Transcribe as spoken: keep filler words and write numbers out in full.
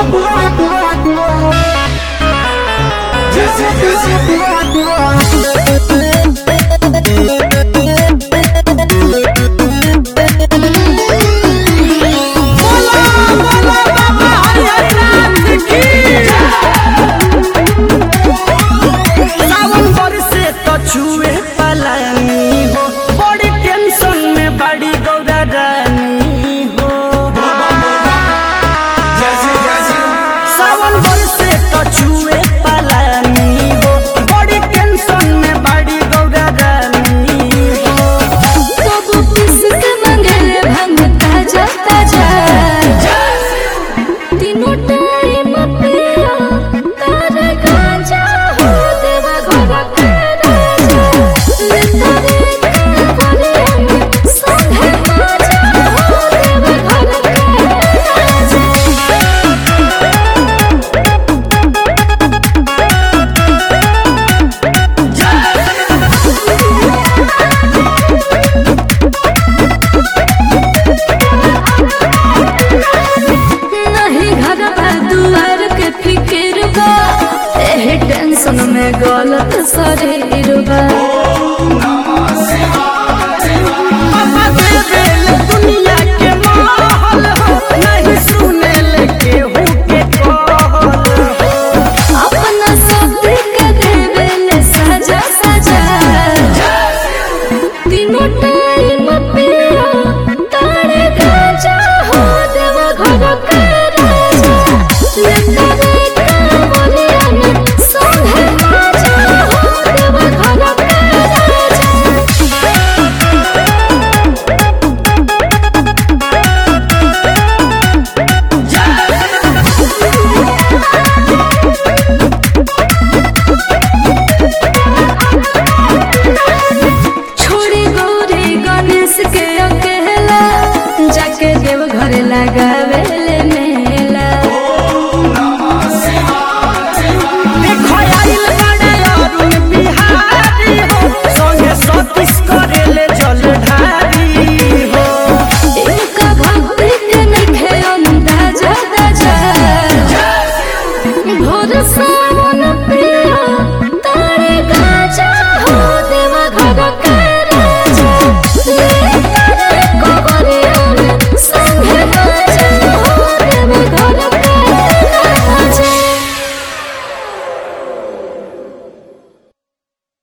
tension में गलत शरीर बा दुनिया के माहौल हो नहीं सुने लेके हो के अपना सब के देवे ले सजा सजा तीनों टाइम पिया तारे गाजा हो देवा घर